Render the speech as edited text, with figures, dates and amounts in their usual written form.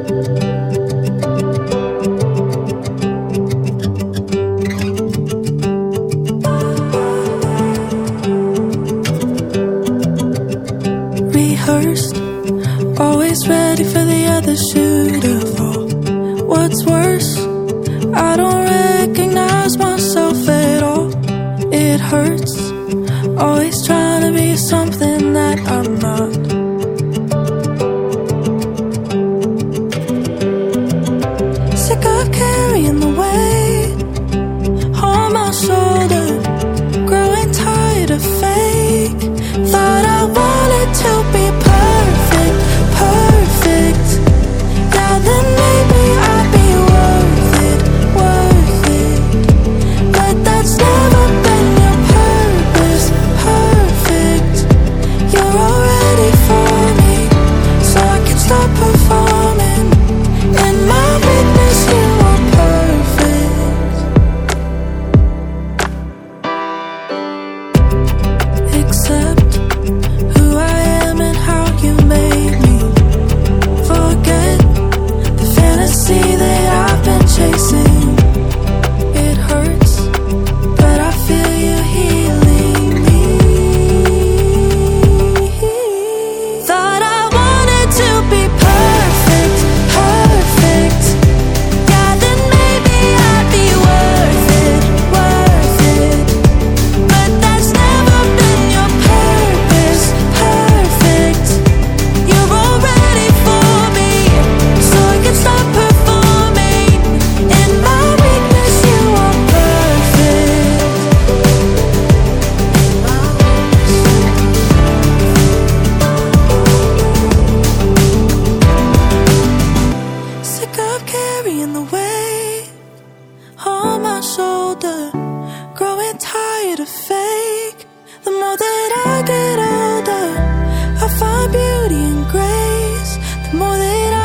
Rehearsed, always ready for the other shoe to fall. What's worse, I don't recognize myself at all. It hurts, always trying to be something that I'm not. Sick of carrying the weight on my shoulder, growing tired of fake. Thought I wanted to be perfect, perfect. Yeah, then maybe I'd be worth it, worth it. But that's never been your purpose, perfect. You're already for me, so I can stop performing. In my weakness, you are perfect. Except who I am and how you made me. Forget the fantasy that I've been chasing. It hurts, but I feel you healing me. Thought I wanted to be perfect, perfect. Yeah, then maybe I'd be worth it, worth it. But that's never been your purpose, perfect. You're already for me, so I can stop performing. In my weakness, you are perfect. Sick of carrying the weight on my shoulder, growing tired of fake. The more that I get older, I find beauty and grace. The more that